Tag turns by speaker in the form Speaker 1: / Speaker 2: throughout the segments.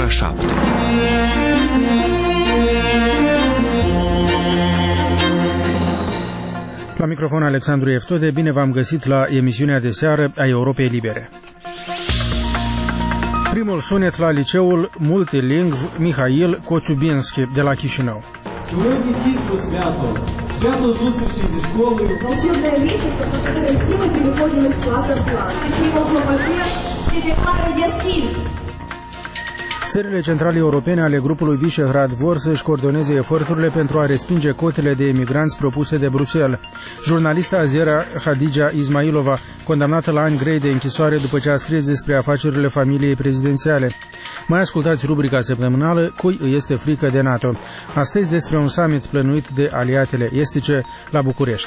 Speaker 1: 7.
Speaker 2: La microfon Alexandru Eftode, bine v-am găsit la emisiunea de seară a Europei Libere. Primul sunet la liceul multilingv Mihail Kotyubinski de la Chișinău.
Speaker 3: Сьогодні дійсно свято зустрічі зі школою.
Speaker 4: Волшебное месяце, по которой все мы переходим из класса в класс. Его глубоке переклада яскин.
Speaker 2: Țările centrale europene ale grupului Visegrad vor să-și coordoneze eforturile pentru a respinge cotele de emigranți propuse de Bruxelles. Jurnalista azera Hadija Ismailova, condamnată la ani grei de închisoare după ce a scris despre afacerile familiei prezidențiale. Mai ascultați rubrica săptămânală Cui îi este frică de NATO. Astăzi despre un summit plănuit de aliatele estice la București.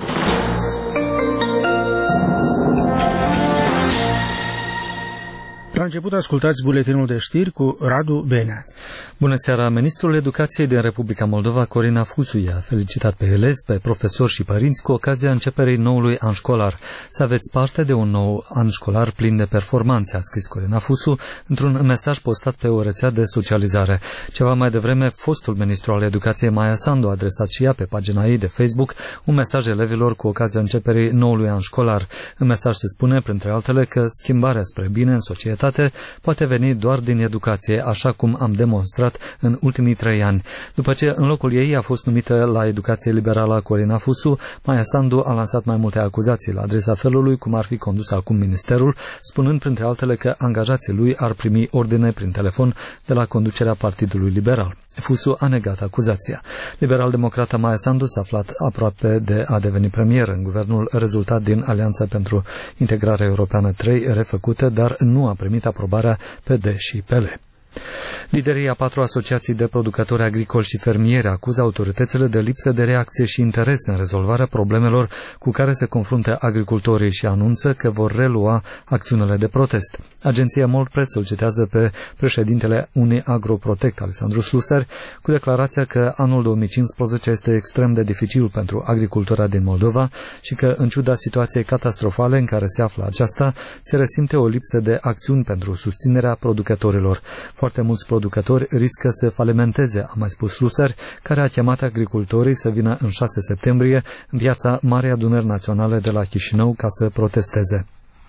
Speaker 2: La început ascultați buletinul de știri cu Radu Benea.
Speaker 5: Bună seara! Ministrul Educației din Republica Moldova, Corina Fusu, i-a felicitat pe elevi, pe profesori și părinți cu ocazia începerii noului an școlar. Să aveți parte de un nou an școlar plin de performanțe, a scris Corina Fusu într-un mesaj postat pe o rețea de socializare. Ceva mai devreme, fostul ministru al Educației, Maia Sandu, a adresat și ea pe pagina ei de Facebook un mesaj elevilor cu ocazia începerii noului an școlar. În mesaj se spune, printre altele, că schimbarea spre bine în societate poate veni doar din educație, așa cum am demonstrat în ultimii 3 ani. După ce în locul ei a fost numită la educație liberală Corina Fusu, Maia Sandu a lansat mai multe acuzații la adresa felului cum ar fi condus acum ministerul, spunând printre altele că angajații lui ar primi ordine prin telefon de la conducerea Partidului Liberal. Fusu a negat acuzația. Liberal-democrata Maia Sandu s-a aflat aproape de a deveni premier în guvernul rezultat din Alianța pentru Integrare Europeană 3 refăcută, dar nu a primit aprobarea PD și PL. Liderii a 4 asociații de producători agricoli și fermieri acuză autoritățile de lipsă de reacție și interes în rezolvarea problemelor cu care se confruntă agricultorii și anunță că vor relua acțiunile de protest. Agenția Moldpress îl citează pe președintele Uni Agroprotect, Alexandru Slusar, cu declarația că anul 2015 este extrem de dificil pentru agricultura din Moldova și că, în ciuda situației catastrofale în care se află aceasta, se resimte o lipsă de acțiuni pentru susținerea producătorilor. Foarte mulți producători riscă să falimenteze, a mai spus Slusar, care a chemat agricultorii să vină în 6 septembrie în piața Marii Adunări Naționale de la Chișinău ca să protesteze.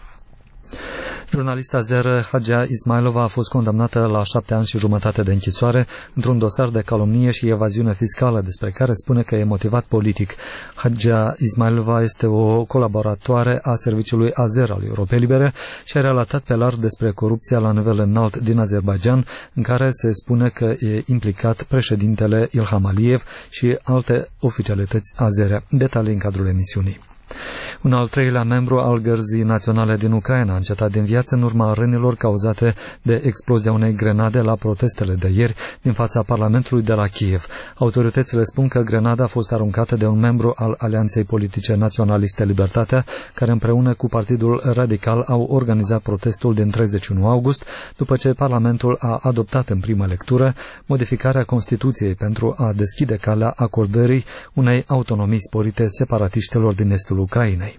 Speaker 5: Jurnalista azeră Hadija Ismailova a fost condamnată la 7 ani și jumătate de închisoare într-un dosar de calomnie și evaziune fiscală despre care spune că e motivat politic. Hadija Ismailova este o colaboratoare a serviciului azer al Europei Libere și a relatat pe larg despre corupția la nivel înalt din Azerbaidjan, în care se spune că e implicat președintele Ilham Aliyev și alte oficialități azere. Detalii în cadrul emisiunii. Un al 3-lea membru al Gărzii Naționale din Ucraina a încetat din viață în urma rănilor cauzate de explozia unei grenade la protestele de ieri din fața Parlamentului de la Kiev. Autoritățile spun că grenada a fost aruncată de un membru al Alianței Politice Naționaliste Libertatea, care împreună cu Partidul Radical au organizat protestul din 31 august, după ce Parlamentul a adoptat în primă lectură modificarea Constituției pentru a deschide calea acordării unei autonomii sporite separatiștilor din estul Ucrainei.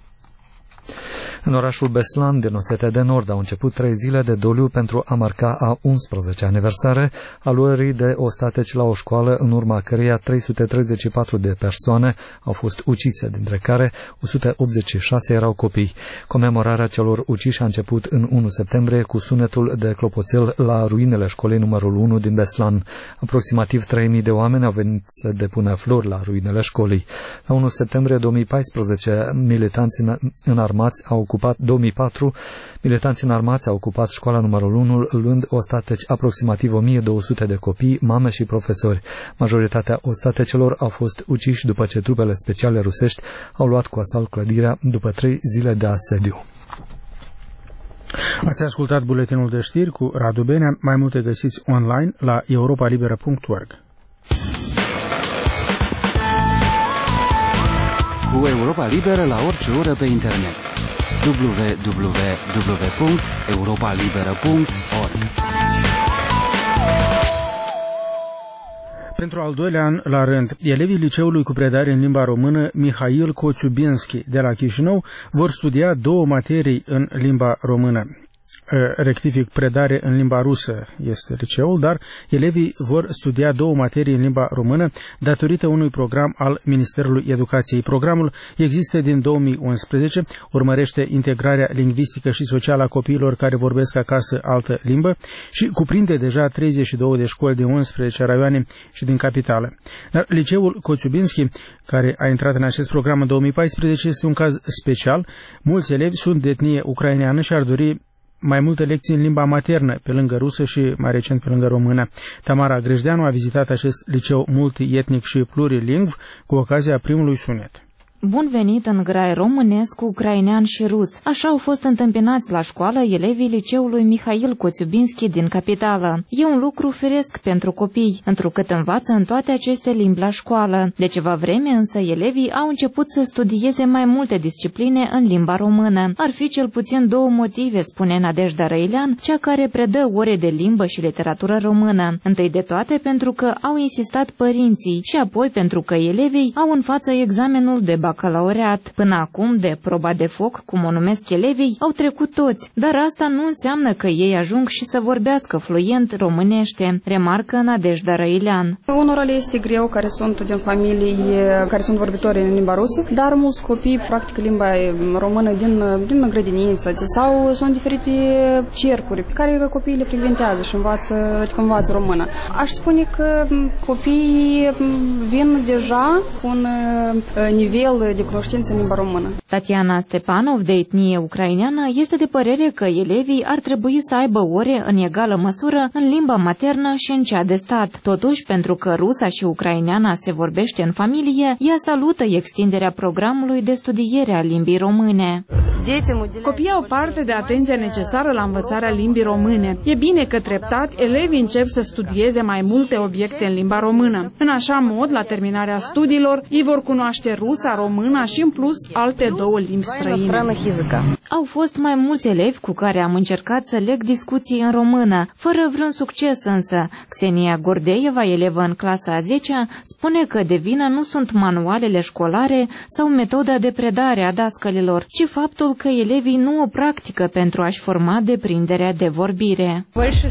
Speaker 5: În orașul Beslan din Osetia de Nord au început 3 zile de doliu pentru a marca a 11 aniversare a luării de ostateci la o școală, în urma căreia 334 de persoane au fost ucise, dintre care 186 erau copii. Comemorarea celor uciși a început în 1 septembrie cu sunetul de clopoțel la ruinele școlii numărul 1 din Beslan. Aproximativ 3000 de oameni au venit să depună flori la ruinele școlii. La 1 septembrie 2014, militanții înarmați au ocupat 2004, militanții înarmați au ocupat școala numărul 1, luând ostateci aproximativ 1200 de copii, mame și profesori. Majoritatea ostatecelor au fost uciși după ce trupele speciale rusești au luat cu asalt clădirea după 3 zile de asediu.
Speaker 2: Ați ascultat buletinul de știri cu Radu Benea. Mai multe găsiți online la europalibera.org.
Speaker 1: Cu Europa Liberă la orice oră pe internet. www.europalibera.org.
Speaker 2: Pentru al 2-lea an la rând, elevii liceului cu predare în limba română Mihail Kotyubinski de la Chișinău vor studia 2 materii în limba română. rectific, predare în limba rusă este liceul, dar elevii vor studia 2 materii în limba română datorită unui program al Ministerului Educației. Programul există din 2011, urmărește integrarea lingvistică și socială a copiilor care vorbesc acasă altă limbă și cuprinde deja 32 de școli din 11 raioane și din capitală. Dar liceul Koțiubinski, care a intrat în acest program în 2014, este un caz special. Mulți elevi sunt de etnie ucraineană și ar dori mai multe lecții în limba maternă, pe lângă rusă și mai recent pe lângă română. Tamara Grejdeanu a vizitat acest liceu multietnic și plurilingv cu ocazia primului sunet.
Speaker 6: Bun venit în grai românesc, ucrainean și rus. Așa au fost întâmpinați la școală elevii liceului Mihail Koțiubinski din capitală. E un lucru firesc pentru copii, întrucât învață în toate aceste limbi la școală. De ceva vreme însă elevii au început să studieze mai multe discipline în limba română. Ar fi cel puțin 2 motive, spune Nadejda Răilean, cea care predă ore de limbă și literatură română. Întâi de toate pentru că au insistat părinții și apoi pentru că elevii au în față examenul de bacalaureat. Până acum, de proba de foc, cum o numesc elevii, au trecut toți, dar asta nu înseamnă că ei ajung și să vorbească fluent românește, remarcă Nadejda Răilean.
Speaker 7: Unora le este greu, care sunt din familii care sunt vorbitori în limba rusă, dar mulți copii practică limba română din grădiniță sau sunt diferite cercuri pe care copiii le frecventează și învață română. Aș spune că copiii vin deja cu un nivel de cunoștință în limba română.
Speaker 6: Tatiana Stepanov, de etnie ucraineană, este de părere că elevii ar trebui să aibă ore în egală măsură în limba maternă și în cea de stat. Totuși, pentru că rusa și ucraineana se vorbește în familie, ea salută extinderea programului de studiere a limbii române.
Speaker 8: Copiii au parte de atenția necesară la învățarea limbii române. E bine că treptat elevii încep să studieze mai multe obiecte în limba română. În așa mod, la terminarea studiilor, ei vor cunoaște rusa, româna și în plus alte 2 limbi străine.
Speaker 6: Au fost mai mulți elevi cu care am încercat să leg discuții în română, fără vreun succes însă. Xenia Gordeeva, elevă în clasa a 10-a, spune că de vină nu sunt manualele școlare sau metoda de predare a dascălilor, ci faptul că elevii nu o practică pentru a-și forma deprinderea de vorbire.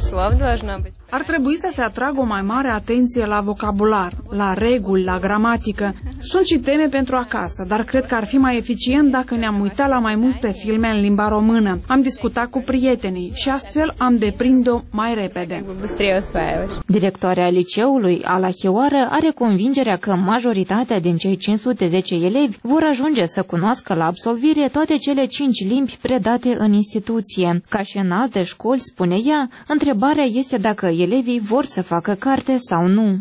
Speaker 8: Ar trebui să se atragă o mai mare atenție la vocabular, la reguli, la gramatică. Sunt și teme pentru acasă, dar cred că ar fi mai eficient dacă ne-am uitat la mai multe filme în limba română. Am discutat cu prietenii și astfel am deprins-o mai repede.
Speaker 6: Directoarea liceului, Ala Hioară, are convingerea că majoritatea din cei 510 elevi vor ajunge să cunoască la absolvire toate cele 5 limbi predate în instituție. Ca și în alte școli, spune ea, întrebarea este dacă elevii vor să facă carte sau nu.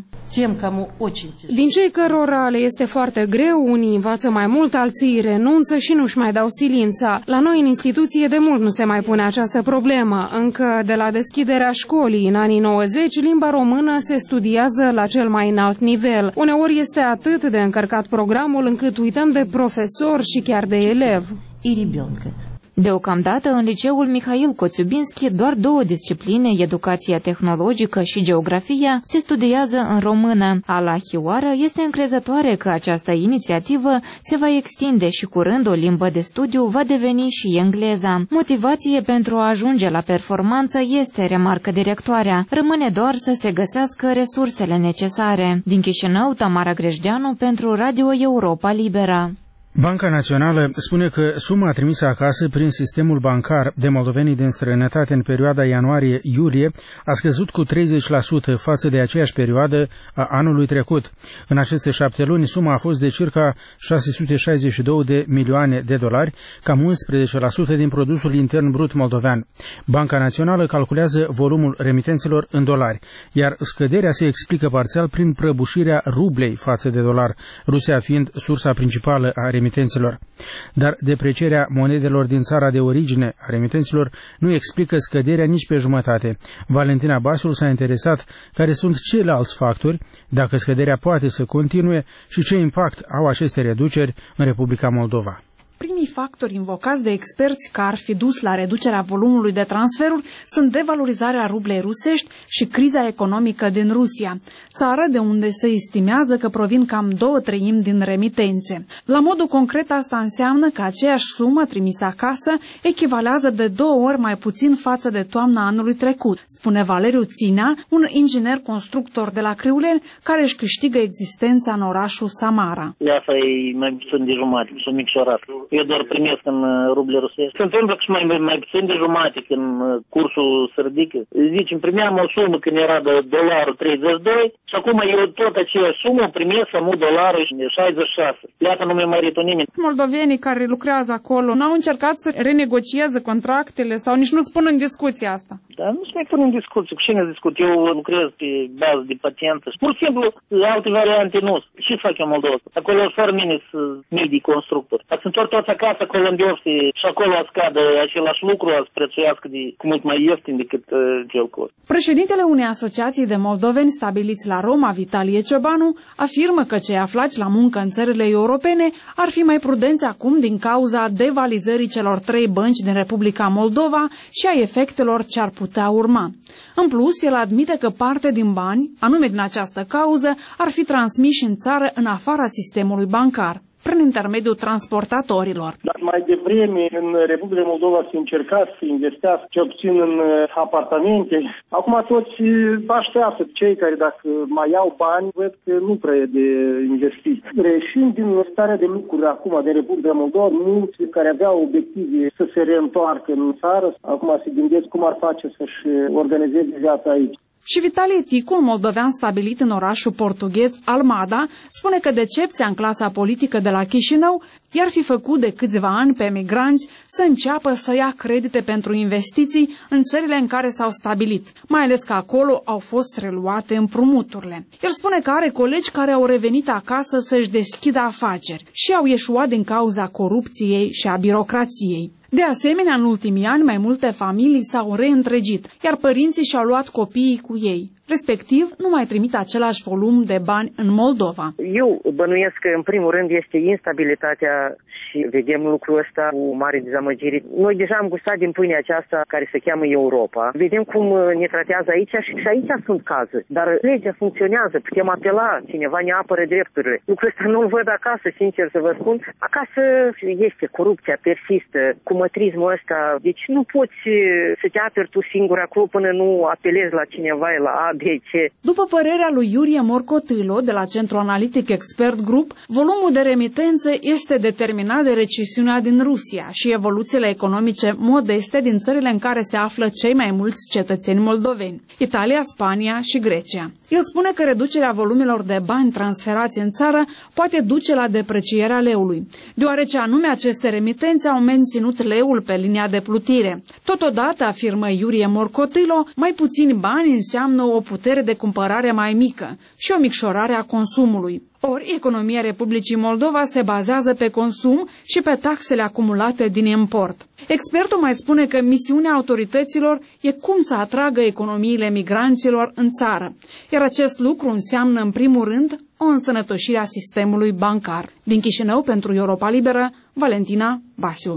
Speaker 9: Din cei cărora le este foarte greu, unii învață mai mult, alții renunță și nu-și mai dau silința. La noi în instituție de mult nu se mai pune această problemă. Încă de la deschiderea școlii în anii 90, limba română se studiază la cel mai înalt nivel. Uneori este atât de încărcat programul încât uităm de profesor și chiar de elev.
Speaker 6: Deocamdată, în liceul Mihail Koțiubinski, doar 2 discipline, educația tehnologică și geografia, se studiază în română. Ala Hioară este încrezătoare că această inițiativă se va extinde și curând o limbă de studiu va deveni și engleza. Motivație pentru a ajunge la performanță este, remarcă directoarea, rămâne doar să se găsească resursele necesare. Din Chișinău, Tamara Grejdeanu pentru Radio Europa Liberă.
Speaker 2: Banca Națională spune că suma trimisă acasă prin sistemul bancar de moldovenii din străinătate în perioada ianuarie-iulie a scăzut cu 30% față de aceeași perioadă a anului trecut. În aceste 7 luni, suma a fost de circa 662 de milioane de dolari, cam 11% din produsul intern brut moldovean. Banca Națională calculează volumul remitențelor în dolari, iar scăderea se explică parțial prin prăbușirea rublei față de dolar, Rusia fiind sursa principală a remitențelor. Dar deprecierea monedelor din țara de origine a remitenților nu explică scăderea nici pe jumătate. Valentina Basul s-a interesat care sunt ceilalți factori, dacă scăderea poate să continue și ce impact au aceste reduceri în Republica Moldova.
Speaker 8: Primii factori invocați de experți că ar fi dus la reducerea volumului de transferuri sunt devalorizarea rublei rusești și criza economică din Rusia, țară de unde se estimează că provin cam 2/3 din remitențe. La modul concret asta înseamnă că aceeași sumă trimisă acasă echivalează de 2 ori mai puțin față de toamna anului trecut, spune Valeriu Ținea, un inginer constructor de la Criuleni care își câștigă existența în orașul Samara.
Speaker 10: Asta e mai puțin de jumătate, sunt micșorat. Eu doar primesc în ruble rusești. Se întâmplă că și mai puțin de jumătate când cursul se ridică. Zicem, primeam o sumă când era de $32 și acum eu tot aceeași sumă primesc amul dolarul $66. Iată, nu mi-a mărit nimeni.
Speaker 8: Moldovenii care lucrează acolo n-au încercat să renegocieze contractele sau nici nu spun în discuție asta?
Speaker 10: Da, nu se mai pun în discuție. Cu cine discut? Eu lucrez pe bază de patentă. Pur și simplu, alte variante nu. Ce fac eu în Moldova? Acolo fără mine sunt mii de constructori. Dacă se întorc toți acasă, acolo în Diofte, și acolo a scadă același lucru, a prețuiască cu mult mai ieftin decât cel cost.
Speaker 8: Președintele unei asociații de moldoveni stabiliți la Roma, Vitalie Ciobanu, afirmă că cei aflați la muncă în țările europene ar fi mai prudenți acum din cauza devalizării celor 3 bănci din Republica Moldova și a efectelor ce ar putea urma. În plus, el admite că parte din bani, anume din această cauză, ar fi transmiși în țară în afara sistemului bancar, prin intermediul transportatorilor.
Speaker 11: Dar mai devreme, în Republica Moldova se încerca să investească cel puțin în apartamente. Acum toți așteaptă cei care dacă mai iau bani, văd că nu prea e de investiții. Reșind din starea de lucruri acum de Republica Moldova, mulți care aveau obiective să se reîntoarcă în țară, acum se gândesc cum ar face să-și organizeze viața aici.
Speaker 8: Și Vitalie Ticu, un moldovean stabilit în orașul portughez Almada, spune că decepția în clasa politică de la Chișinău i-ar fi făcut de câțiva ani pe emigranți să înceapă să ia credite pentru investiții în țările în care s-au stabilit, mai ales că acolo au fost reluate împrumuturile. El spune că are colegi care au revenit acasă să-și deschidă afaceri și au ieșuat din cauza corupției și a birocrației. De asemenea, în ultimii ani, mai multe familii s-au reîntregit, iar părinții și-au luat copiii cu ei. Respectiv, nu mai trimit același volum de bani în Moldova.
Speaker 12: Eu bănuiesc că, în primul rând, este instabilitatea și vedem lucrul ăsta cu mare dezamăgire. Noi deja am gustat din pâinea aceasta care se cheamă Europa. Vedem cum ne tratează aici și aici sunt cazuri. Dar legea funcționează, putem apela, cineva ne apără drepturile. Lucrul ăsta nu-l văd acasă, sincer să vă spun. Acasă este corupția, persistă, cu mătrismul ăsta. Deci nu poți să te aperi tu singur acolo până nu apelezi la cineva, la ABC.
Speaker 8: După părerea lui Iurie Morcotilo, de la Centru Analitic Expert Group, volumul de remitențe este determinat de recesiunea din Rusia și evoluțiile economice modeste din țările în care se află cei mai mulți cetățeni moldoveni, Italia, Spania și Grecia. El spune că reducerea volumelor de bani transferați în țară poate duce la deprecierea leului, deoarece anume aceste remitențe au menținut leul pe linia de plutire. Totodată, afirmă Iurie Morcotilo, mai puțini bani înseamnă o putere de cumpărare mai mică și o micșorare a consumului. Ori, economia Republicii Moldova se bazează pe consum și pe taxele acumulate din import. Expertul mai spune că misiunea autorităților e cum să atragă economiile migranților în țară, iar acest lucru înseamnă, în primul rând, o însănătoșire a sistemului bancar. Din Chișinău, pentru Europa Liberă, Valentina Basiu.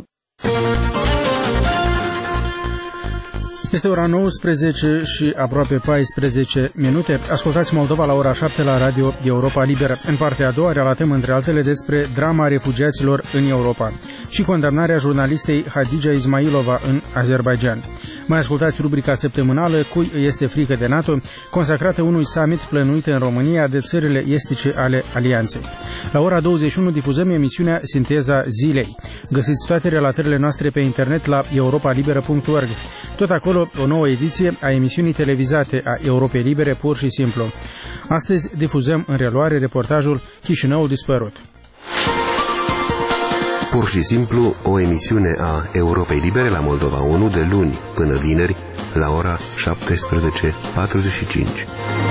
Speaker 2: Este ora 19 și aproape 14 minute. Ascultați Moldova la ora 7 la Radio Europa Liberă. În partea a doua relatăm, între altele, despre drama refugiaților în Europa și condamnarea jurnalistei Hadija Ismailova în Azerbaidjan. Mai ascultați rubrica săptămânală Cui este frică de NATO, consacrată unui summit plănuit în România de țările estice ale Alianței. La ora 21 difuzăm emisiunea Sinteza Zilei. Găsiți toate relatările noastre pe internet la europalibera.org. Tot acolo o nouă ediție a emisiunii televizate a Europei Libere, pur și simplu. Astăzi difuzăm în reluare reportajul Chișinăul dispărut.
Speaker 13: Pur și simplu, o emisiune a Europei Libere la Moldova 1 de luni până vineri la ora 17:45.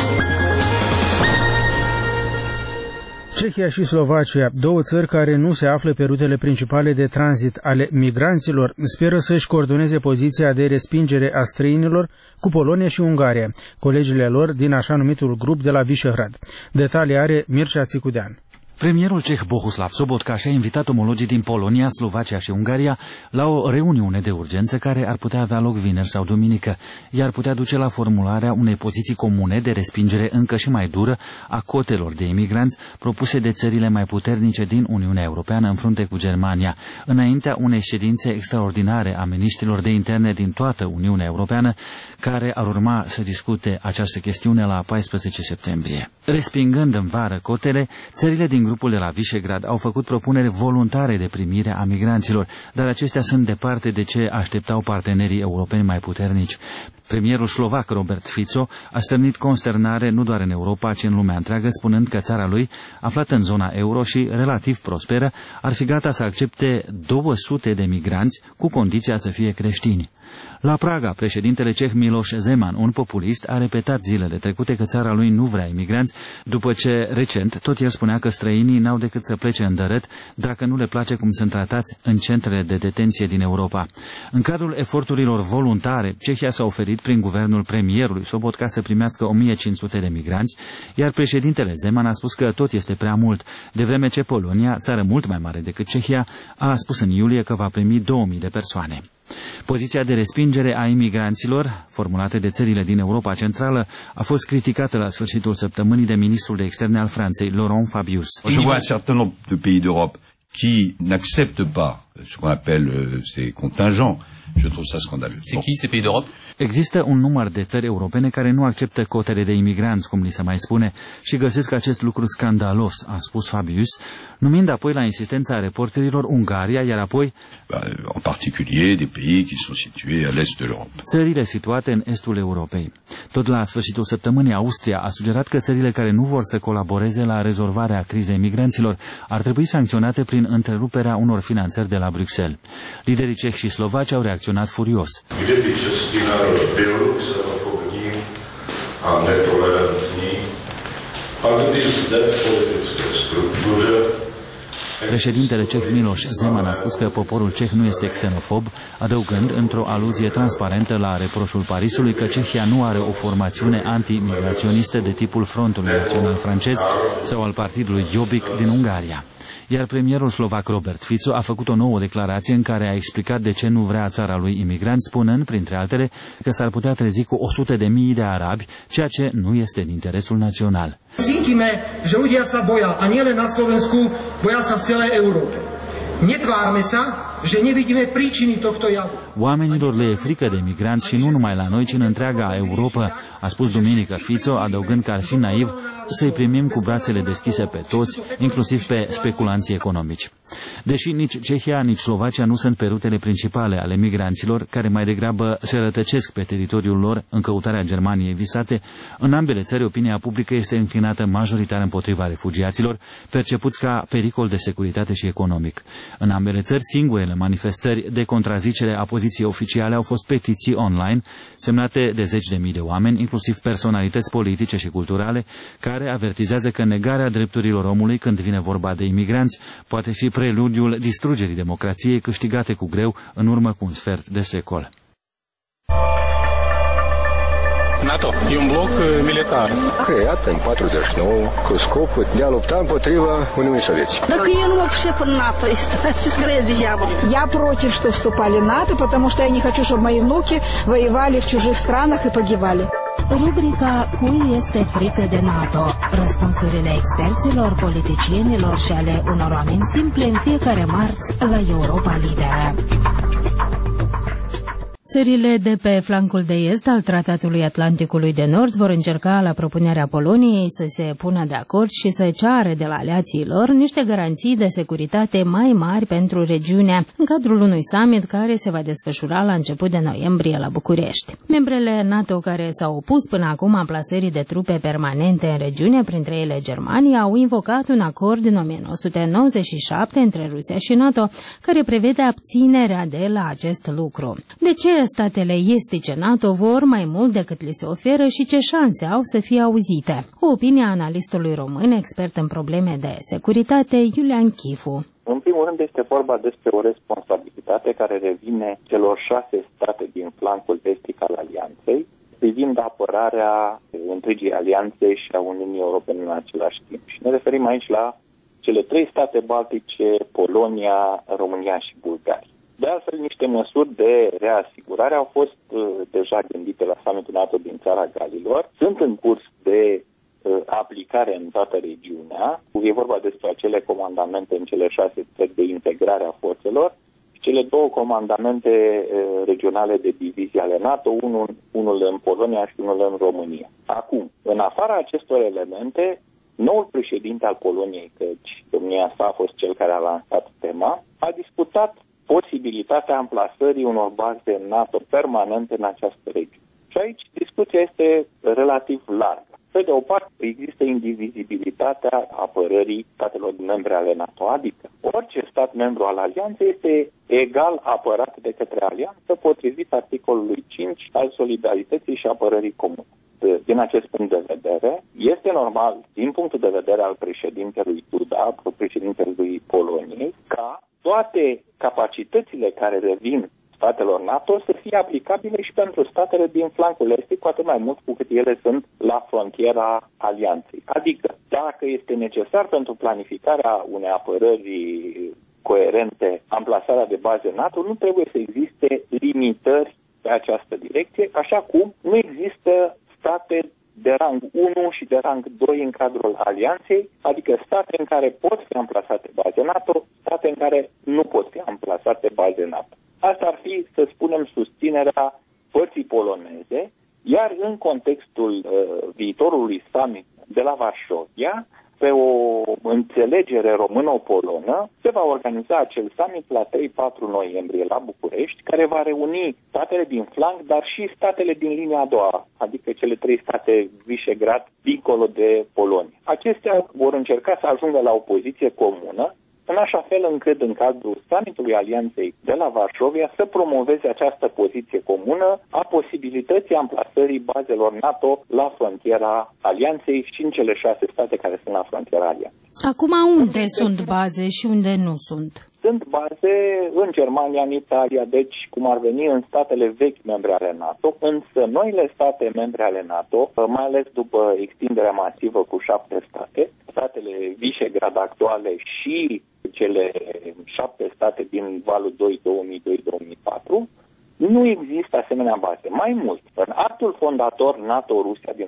Speaker 2: Cehia și Slovacia, două țări care nu se află pe rutele principale de tranzit ale migranților, speră să-și coordoneze poziția de respingere a străinilor cu Polonia și Ungaria, colegile lor din așa numitul grup de la Visegrad. Detalii are Mircea Țicudean.
Speaker 1: Premierul ceh Bohuslav Sobotka și-a invitat omologii din Polonia, Slovacia și Ungaria la o reuniune de urgență care ar putea avea loc vineri sau duminică, iar putea duce la formularea unei poziții comune de respingere încă și mai dură a cotelor de imigranți propuse de țările mai puternice din Uniunea Europeană în frunte cu Germania, înaintea unei ședințe extraordinare a miniștrilor de interne din toată Uniunea Europeană, care ar urma să discute această chestiune la 14 septembrie. Respingând în vară cotele, țările din grupul de la Visegrad au făcut propuneri voluntare de primire a migranților, dar acestea sunt departe de ce așteptau partenerii europeni mai puternici. Premierul slovac Robert Fico a stârnit consternare nu doar în Europa, ci în lumea întreagă, spunând că țara lui, aflată în zona euro și relativ prosperă, ar fi gata să accepte 200 de migranți cu condiția să fie creștini. La Praga, președintele ceh Miloš Zeman, un populist, a repetat zilele trecute că țara lui nu vrea imigranți, după ce, recent, tot el spunea că străinii n-au decât să plece în dărât dacă nu le place cum sunt tratați în centrele de detenție din Europa. În cadrul eforturilor voluntare, Cehia s-a oferit prin guvernul premierului Sobotka să primească 1500 de migranți, iar președintele Zeman a spus că tot este prea mult, de vreme ce Polonia, țară mult mai mare decât Cehia, a spus în iulie că va primi 2000 de persoane. Poziția de respingere a imigranților, formulată de țările din Europa Centrală, a fost criticată la sfârșitul săptămânii de ministrul de externe al Franței, Laurent Fabius.
Speaker 14: Je vois un certain nombre de pays d'Europe qui n'acceptent pas ce qu'on appelle ces contingents. Je trouve ça scandaleux.
Speaker 15: C'est qui ces pays d'Europe?
Speaker 1: Există un număr de țări europene care nu acceptă cotele de imigranți, cum li se mai spune, și găsesc acest lucru scandalos, a spus Fabius, numind apoi la insistența reporterilor Ungaria, iar apoi
Speaker 14: en particulier des pays qui sont situés à l'est de l'Europe.
Speaker 1: Țările situate în estul Europei. Tot la sfârșitul săptămânii, Austria a sugerat că țările care nu vor să colaboreze la rezolvarea crizei migranților ar trebui sancționate prin întreruperea unor finanțări de la Bruxelles. Liderii cehi și slovaci au reacționat furios.
Speaker 16: Byl xenofobní a netolerantní, a kdy zde v politické struktuře.
Speaker 1: Președintele ceh Miloš Zeman a spus că poporul ceh nu este xenofob, adăugând într-o aluzie transparentă la reproșul Parisului că Cehia nu are o formațiune antimigraționistă de tipul Frontului Național francez sau al partidului Jobbik din Ungaria. Iar premierul slovac Robert Fico a făcut o nouă declarație în care a explicat de ce nu vrea țara lui imigranți, spunând, printre altele, că s-ar putea trezi cu 100.000 de arabi, ceea ce nu este în interesul național.
Speaker 17: Cítime, že ľudia sa boja, a nielen na Slovensku, boja sa v celej Európe. Netvárme sa, že nevidíme príčiny tohto javu.
Speaker 1: Oamenilor le e frică de migranți și nu numai la noi, ci în întreaga Europa, a spus duminică Fico, adăugând că ar fi naiv să-i primim cu brațele deschise pe toți, inclusiv pe speculanții economici. Deși nici Cehia, nici Slovacia nu sunt pe rutele principale ale migranților, care mai degrabă se rătăcesc pe teritoriul lor în căutarea Germaniei visate, în ambele țări opinia publică este înclinată majoritar împotriva refugiaților, percepuți ca pericol de securitate și economic. În ambele țări, singurele manifestări de contrazicere a poziției oficiale au fost petiții online, semnate de 10.000 de oameni, inclusiv personalități politice și culturale, care avertizează că negarea drepturilor omului când vine vorba de imigranți poate fi preludiul distrugerii democrației câștigate cu greu în urmă cu un sfert de secol.
Speaker 18: NATO e un bloc militar
Speaker 19: creat în 49 cu scopul de a lupta împotriva Uniunii Sovietice.
Speaker 20: Так я не вообще по НАТО, скорее дьявол.
Speaker 21: Я против, что вступали в НАТО, потому что я не хочу, чтобы мои внуки воевали в чужих странах и погибали.
Speaker 22: Rubrica Cui este frică de NATO? Răspunsurile experților, politicienilor și ale unor oameni simple în fiecare marți la Europa Liberă. Țările de pe flancul de est al Tratatului Atlanticului de Nord vor încerca la propunerea Poloniei să se pună de acord și să ceară de la aliații lor niște garanții de securitate mai mari pentru regiune în cadrul unui summit care se va desfășura la început de noiembrie la București. Membrele NATO care s-au opus până acum amplasării de trupe permanente în regiune, printre ele Germania, au invocat un acord în 1997 între Rusia și NATO care prevede abținerea de la acest lucru. De ce statele estice NATO vor mai mult decât li se oferă și ce șanse au să fie auzite? O opinie a analistului român, expert în probleme de securitate, Iulian Chifu.
Speaker 23: În primul rând este vorba despre o responsabilitate care revine celor 6 state din flancul estic al alianței, privind apărarea întregii alianțe și a Uniunii Europene în același timp. Și ne referim aici la cele 3 state baltice, Polonia, România și Bulgaria. De altfel, niște măsuri de reasigurare au fost deja gândite la summitul NATO din Țara Galilor, sunt în curs de aplicare în toată regiunea. E vorba despre acele comandamente în cele 6 țări de integrare a forțelor și cele 2 comandamente regionale de divizie ale NATO, unul în Polonia și unul în România. Acum, în afara acestor elemente, noul președinte al Poloniei, căci domnia sa a fost cel care a lansat tema, a discutat posibilitatea amplasării unor baze NATO permanente în această regiune. Și aici discuția este relativ largă. Pe de o parte, există indivizibilitatea apărării statelor membre ale NATO, adică orice stat membru al alianței este egal apărat de către alianță potrivit articolului 5 al solidarității și apărării comune. Din acest punct de vedere, este normal, din punctul de vedere al președintelui Duda, președintelui Poloniei, ca toate capacitățile care revin statelor NATO să fie aplicabile și pentru statele din flancul estic, cu atât mai mult cu cât ele sunt la frontiera alianței. Adică, dacă este necesar pentru planificarea unei apărări coerente, amplasarea de baze NATO, nu trebuie să existe limitări pe această direcție, așa cum nu există state de rang 1 și de rang 2 în cadrul alianței, adică state în care pot fi amplasate baze NATO, state în care nu pot fi amplasate baze NATO. Asta ar fi, să spunem, susținerea părții poloneze, iar în contextul viitorului summit de la Varșovia, pe o înțelegere româno-polonă, se va organiza acel summit la 3-4 noiembrie la București, care va reuni statele din flanc, dar și statele din linia a doua, adică cele 3 state Visegrad, dincolo de Polonia. Acestea vor încerca să ajungă la o poziție comună, în așa fel încât în cadrul summitului Alianței de la Varșovia să promoveze această poziție comună a posibilității amplasării bazelor NATO la frontiera Alianței și în cele 6 state care sunt la frontiera Alianței.
Speaker 22: Acum unde sunt baze și unde nu sunt?
Speaker 23: Sunt baze în Germania, în Italia, deci cum ar veni în statele vechi membre ale NATO, însă noile state membre ale NATO, mai ales după extinderea masivă cu 7 state, statele Visegrad actuale și cele 7 state din valul 2 2002-2004, nu există asemenea baze. Mai mult, în actul fondator NATO-Rusia din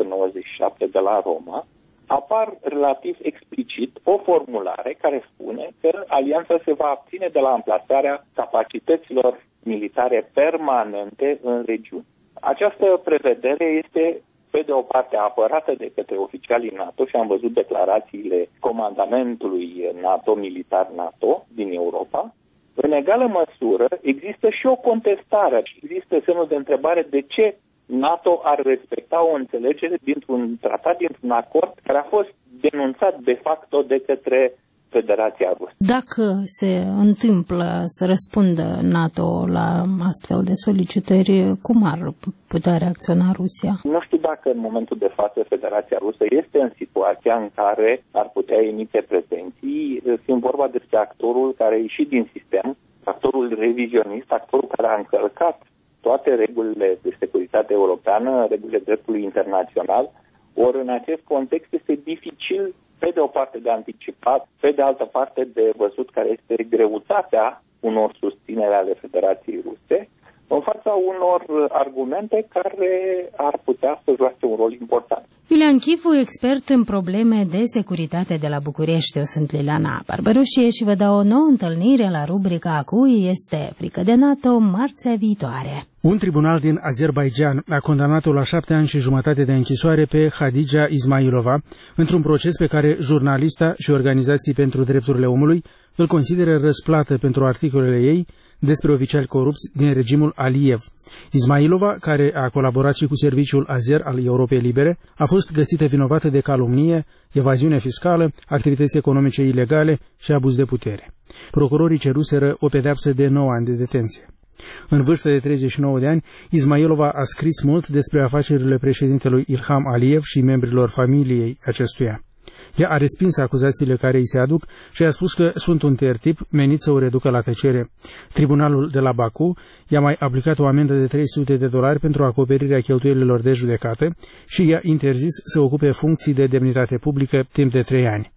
Speaker 23: 1997 de la Roma, apar relativ explicit o formulare care spune că alianța se va abține de la amplasarea capacităților militare permanente în regiune. Această prevedere este, pe de o parte, apărată de către oficialii NATO și am văzut declarațiile comandamentului NATO, militar NATO din Europa. În egală măsură există și o contestare, există semnul de întrebare de ce NATO ar respecta o înțelegere dintr-un tratat, dintr-un acord care a fost denunțat de facto de către Federația Rusă.
Speaker 22: Dacă se întâmplă să răspundă NATO la astfel de solicitări, cum ar putea reacționa Rusia?
Speaker 23: Nu știu dacă în momentul de față Federația Rusă este în situația în care ar putea emite pretenții. Fiind vorba despre actorul care a ieșit din sistem, actorul revizionist, actorul care a încălcat toate regulile de securitate europeană, regulile dreptului internațional, ori în acest context este dificil, pe de o parte de anticipat, pe de altă parte de văzut care este greutatea unor susținere ale Federației Ruse, în fața unor argumente care ar putea să joace un rol important.
Speaker 22: Iulian Chivu, expert în probleme de securitate de la București. Eu sunt Liliana Barbaroșie și vă dau o nouă întâlnire la rubrica A cui este frică de NATO marțea viitoare.
Speaker 2: Un tribunal din Azerbaidjan a condamnat-o la 7 ani și jumătate de închisoare pe Hadija Ismailova într-un proces pe care jurnalista și organizații pentru drepturile omului îl consideră răsplată pentru articolele ei despre oficiali corupți din regimul Aliyev. Ismailova, care a colaborat și cu serviciul Azer al Europei Libere, a fost găsită vinovată de calomnie, evaziune fiscală, activități economice ilegale și abuz de putere. Procurorii ceruseră o pedeapsă de 9 ani de detenție. În vârstă de 39 de ani, Ismailova a scris mult despre afacerile președintelui Ilham Aliyev și membrilor familiei acestuia. Ea a respins acuzațiile care îi se aduc și a spus că sunt un tertip menit să o reducă la tăcere. Tribunalul de la Baku i-a mai aplicat o amendă de $300 pentru acoperirea cheltuielilor de judecată și i-a interzis să ocupe funcții de demnitate publică timp de 3 ani.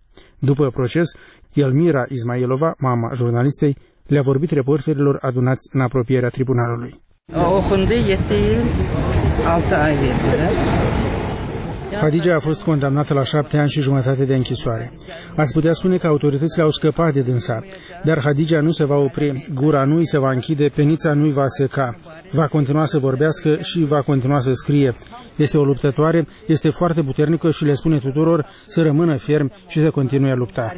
Speaker 2: După proces, Elmira Ismailova, mama jurnalistei, le-a vorbit reporterilor adunați în apropierea tribunalului. Hadija a fost condamnată la 7 ani și jumătate de închisoare. Ați putea spune că autoritățile au scăpat de dânsa, dar Hadija nu se va opri, gura nu îi se va închide, penița nu îi va seca. Va continua să vorbească și va continua să scrie. Este o luptătoare, este foarte puternică și le spune tuturor să rămână fermi și să continue a lupta.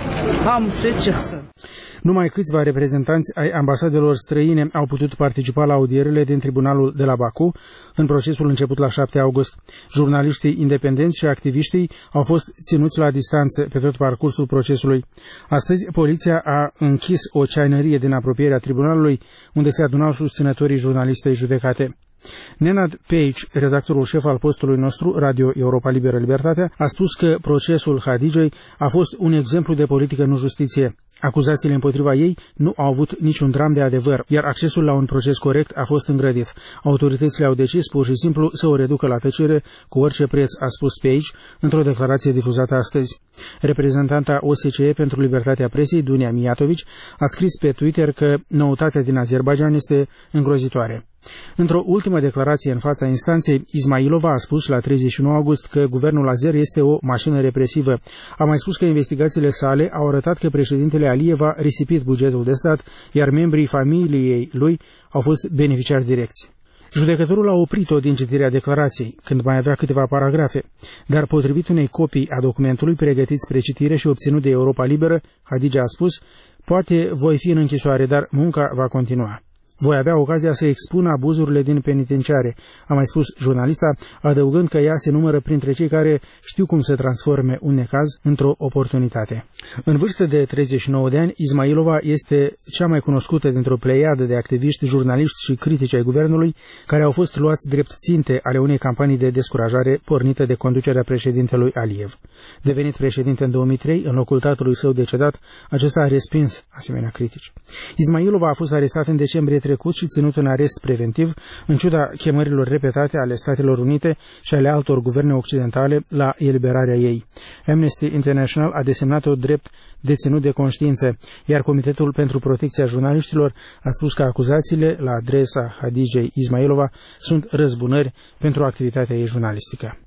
Speaker 2: Numai câțiva reprezentanți ai ambasadelor străine au putut participa la audierile din tribunalul de la Baku în procesul început la 7 august. Jurnaliștii independenți și activiștii au fost ținuți la distanță pe tot parcursul procesului. Astăzi, poliția a închis o ceanărie din apropierea tribunalului, unde se adunau susținătorii jurnalistei judecate. Nenad Page, redactorul șef al postului nostru, Radio Europa Liberă Libertatea, a spus că procesul Hadijei a fost un exemplu de politică, nu justiție. Acuzațiile împotriva ei nu au avut niciun dram de adevăr, iar accesul la un proces corect a fost îngrădit. Autoritățile au decis pur și simplu să o reducă la tăcere cu orice preț, a spus Page într-o declarație difuzată astăzi. Reprezentanta OSCE pentru libertatea presei, Dunia Mijatović, a scris pe Twitter că noutatea din Azerbaidjan este îngrozitoare. Într-o ultimă declarație în fața instanței, Ismailova a spus la 31 august că guvernul azer este o mașină represivă. A mai spus că investigațiile sale au arătat că președintele Aliyev a risipit bugetul de stat, iar membrii familiei lui au fost beneficiari direcți. Judecătorul a oprit-o din citirea declarației, când mai avea câteva paragrafe, dar potrivit unei copii a documentului pregătit spre citire și obținut de Europa Liberă, Hadija a spus: "Poate voi fi în închisoare, dar munca va continua. Voi avea ocazia să expun abuzurile din penitenciare", a mai spus jurnalista, adăugând că ea se numără printre cei care știu cum să transforme un necaz într-o oportunitate. În vârstă de 39 de ani, Ismailova este cea mai cunoscută dintr-o pleiadă de activiști, jurnaliști și critici ai guvernului, care au fost luați drept ținte ale unei campanii de descurajare pornită de conducerea președintelui Aliyev. Devenit președinte în 2003, în locul tatălui său decedat, acesta a respins asemenea critici. Ismailova a fost arestat în decembrie trecut și ținut în arest preventiv, în ciuda chemărilor repetate ale Statelor Unite și ale altor guverne occidentale la eliberarea ei. Amnesty International a desemnat-o drept deținut de conștiință, iar Comitetul pentru Protecția Jurnaliștilor a spus că acuzațiile la adresa Hadijei Ismailova sunt răzbunări pentru activitatea ei jurnalistică.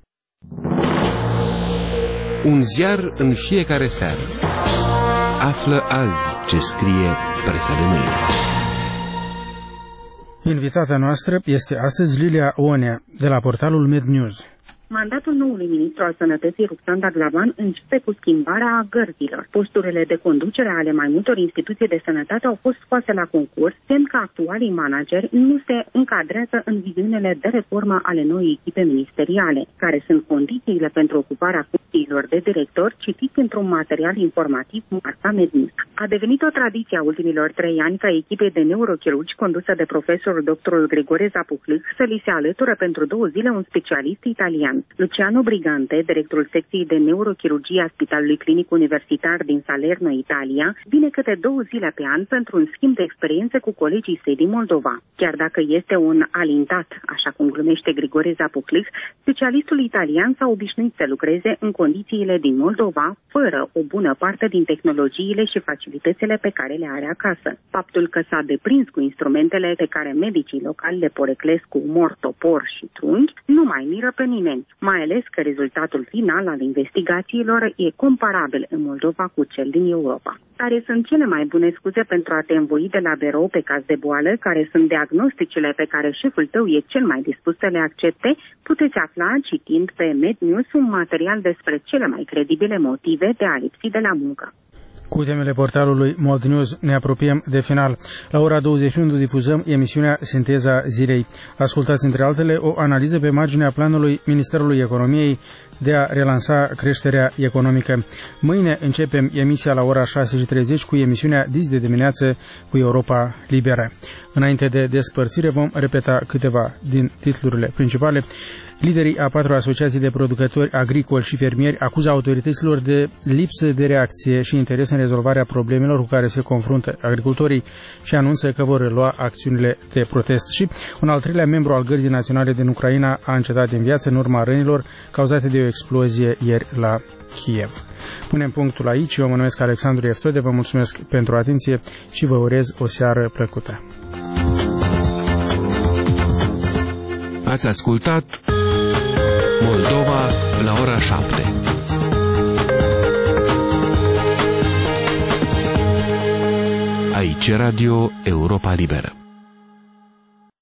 Speaker 13: Un ziar în fiecare seară. Află azi ce scrie presa de mâine.
Speaker 2: Invitata noastră este astăzi Lilia Onea, de la portalul MedNews.
Speaker 3: Mandatul noului ministru al sănătății, Ruxandra Glavan, începe cu schimbarea gărzilor. Posturile de conducere ale mai multor instituții de sănătate au fost scoase la concurs, semn că actualii manageri nu se încadrează în viziunile de reformă ale noii echipe ministeriale, care sunt condițiile pentru ocuparea funcțiilor de director, citit într-un material informativ marca MedNews. A devenit o tradiție a ultimilor 3 ani ca echipei de neurochirurgi condusă de profesorul dr. Grigore Zapuhlic să li se alătură pentru 2 zile un specialist italian. Luciano Brigante, directorul secției de neurochirurgie a Spitalului Clinic Universitar din Salerno, Italia, vine câte 2 zile pe an pentru un schimb de experiențe cu colegii săi din Moldova. Chiar dacă este un alintat, așa cum glumește Grigore Zapuhlic, specialistul italian s-a obișnuit să lucreze în condițiile din Moldova, fără o bună parte din tehnologiile și facilitățile pe care le are acasă. Faptul că s-a deprins cu instrumentele pe care medicii locali le poreclesc cu umor, topor și trunchi, nu mai miră pe nimeni, mai ales că rezultatul final al investigațiilor e comparabil în Moldova cu cel din Europa. Care sunt cele mai bune scuze pentru a te învoi de la birou pe caz de boală? Care sunt diagnosticele pe care șeful tău e cel mai dispus să le accepte? Puteți afla citind pe MedNews un material despre cele mai credibile motive de a lipsi de la muncă.
Speaker 2: Cu temele portalului MedNews ne apropiem de final. La ora 21 difuzăm emisiunea Sinteza Zilei. Ascultați între altele o analiză pe marginea planului Ministerului Economiei de a relansa creșterea economică. Mâine începem emisia la ora 6:30 cu emisiunea Dis de dimineață cu Europa Liberă. Înainte de despărțire vom repeta câteva din titlurile principale. Liderii a 4 asociații de producători agricoli și fermieri acuză autorităților de lipsă de reacție și interes succes în rezolvarea problemelor cu care se confruntă agricultorii și anunță că vor relua acțiunile de protest. Și un al treilea membru al Gărzii Naționale din Ucraina a încetat din viață în urma rănilor cauzate de o explozie ieri la Kiev. Punem punctul aici. Eu mă numesc Alexandru Eftode, vă mulțumesc pentru atenție și vă urez o seară plăcută.
Speaker 13: Ați ascultat Moldova la ora 7. Aici Radio Europa Liberă.